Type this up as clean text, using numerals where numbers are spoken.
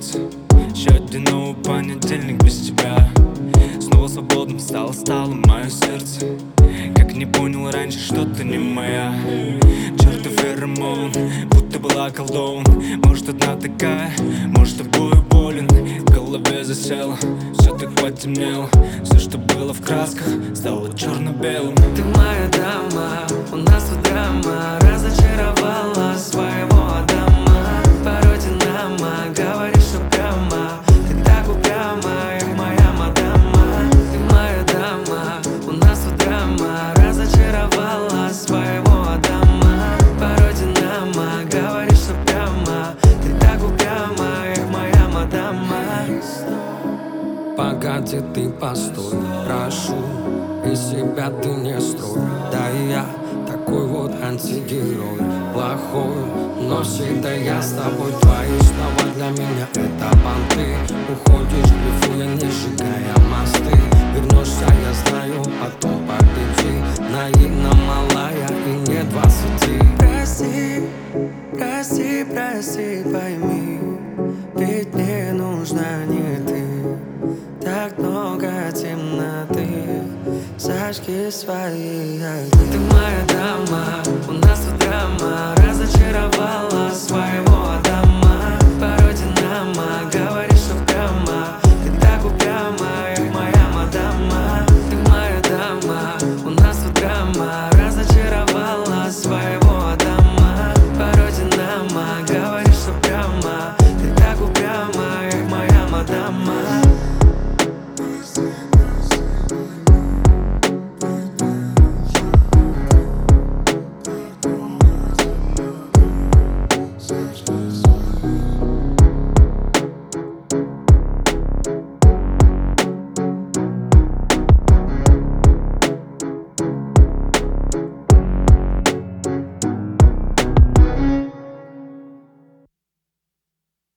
сердце. Еще один новый понедельник без тебя. Снова свободным стало мое сердце. Как не понял раньше, что ты не моя. Чертов феромон, будто была колдун. Может одна такая, может тобою болен. В голове засело, все так потемнело. Все, что было в красках, стало черно-белым. Ты моя дама, у нас тут драма. Разочаровала своего Адама. Порой динамо, говоришь, что прямо. Ты так упряма, эх, моя мадама. Ты моя дама, у нас тут драма. Разочаровала своего Адама. Порой динамо, говоришь, что прямо. Ты так упряма, эх, моя мадама. Погоди, ты постой, прошу, из себя ты не строй. Да и я такой вот антигерой, плохой, но всегда я с тобой. Твои слова для меня это понты. Уходишь, блефуя, не сжигая мосты. Вернешься, я знаю, потом победи. Наивно малая и не 20. Прости, прости, прости, пойми, ведь мне нужна не ты. Так много темноты, зажги свои огни. Ты моя дама,